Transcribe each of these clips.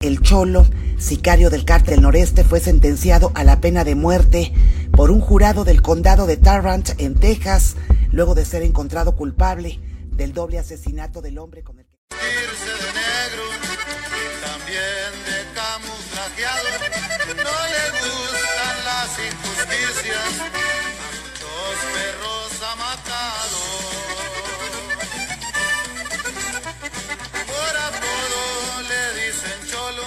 El Cholo, sicario del Cártel Noreste, fue sentenciado a la pena de muerte por un jurado del condado de Tarrant, en Texas, luego de ser encontrado culpable del doble asesinato del hombre con el que... Irse de negro y también de camuflajeado. No le gustan las injusticias, a muchos perros ha matado. Por apodo le dicen Cholo,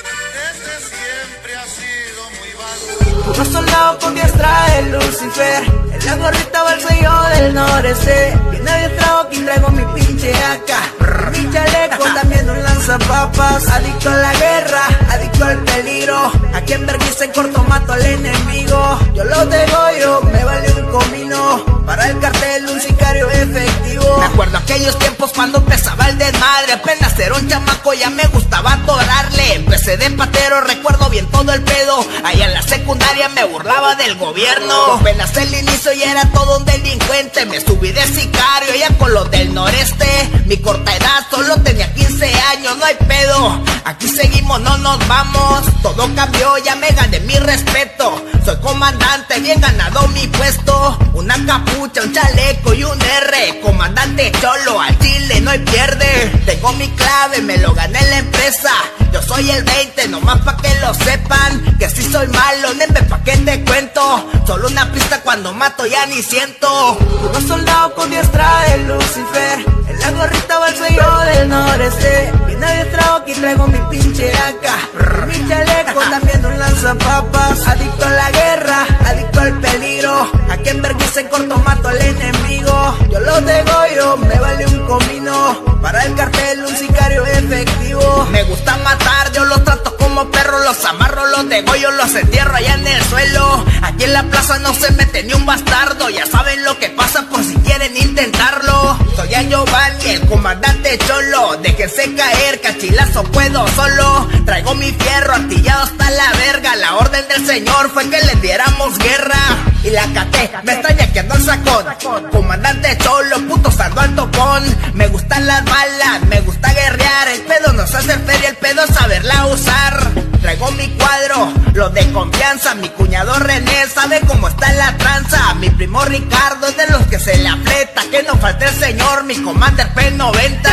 desde siempre ha sido muy vago. Puro soldado con diestra de Lucifer, en la gorrita va el sello del noreste. Viene adiestrado, aquí traigo mi pinche AK, mi chaleco también un lanzapapas. Adicto a la guerra, adicto al peligro, a quien vergüenza en corto mato al enemigo. Yo lo degollo, me vale un comino, para el cartel un sicario efectivo. Me acuerdo aquellos tiempos cuando empezaba el desmadre, apenas era un chamaco ya me gustaba adorarle. Empecé de patero, recuerdo bien todo el pedo, allá en la secundaria me burlaba del gobierno. Apenas el inicio ya era todo un delincuente, me subí de sicario ya con los del noreste. Mi corta edad solo tenía 15 años, no hay pedo, aquí seguimos, no nos vamos. Todo cambió, ya me gané mi respeto, soy comandante, bien ganado mi puesto. Una capucha, un chaleco y un R, comandante Cholo, al chile no hay pierde. Tengo mi clave, me lo gané en la empresa, yo soy el 20, nomás pa' que lo sepan, que si soy malo, neme pa' que te cuento. Solo una pista cuando mato ya ni siento. Uno soldado con diestra de Lucifer, en la gorrita va el sello del noreste. Bien adiestrado, aquí traigo mi pinche AK, mi chaleco también un lanzapapas. Adicto a la guerra, adicto al peligro, a quien vergüenza en corto mato al enemigo. Yo lo degollo, me vale un comino, para el cartel un sicario efectivo. Me gusta matar, yo los trato como perros, los amarro, los degollo, los entierro allá en el suelo. Aquí en la plaza no se mete ni un bastardo, ya saben lo que pasa por si quieren intentarlo. Soy a Giovanni, el comandante Cholo, déjense caer, cachilazo puedo solo. Traigo mi fierro artillado hasta la verga, la orden del señor fue que les diéramos guerra. Y la caté, me extraña que ando al sacón, comandante Cholo, puto saldo al topón. Me gustan las balas, me gusta guerrear, el pedo nos hace feria, el pedo es saberla usar. Traigo mi cuadro, lo de confianza, mi cuñado René sabe cómo está la tranza. Mi primo Ricardo es de los que se le aprieta, que no falte el señor, mi Commander P90.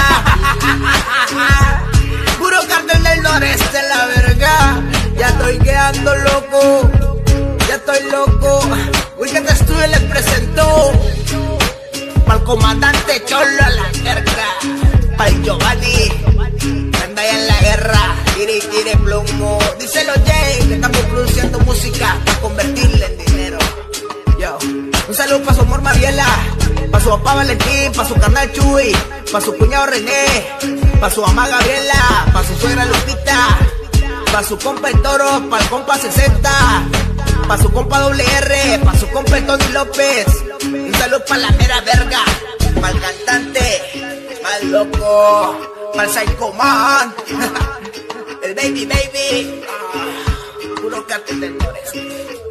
Puro cartel del noreste, la verga, ya estoy quedando loco, ya estoy loco. Weekend Studio les presentó pa'l comandante Cholo a la verga, pa'l Giovanni, anda ya en la guerra, tire y tire plomo. Díselo Jay, que estamos produciendo música para convertirla en dinero. Yo, un saludo pa' su amor Mariela, pa' su papá Valentín, pa' su carnal Chuy, pa' su cuñado René, pa' su mamá Gabriela, pa' su suegra Lupita, pa' su compa el Toro, pa' el compa 60, pa' su compa WR, pa' su compa el Tony López. Un saludo pa' la mera verga, pa' el cantante, pa' el loco, pa' el Psycho Man, el baby, puro cartel del noreste.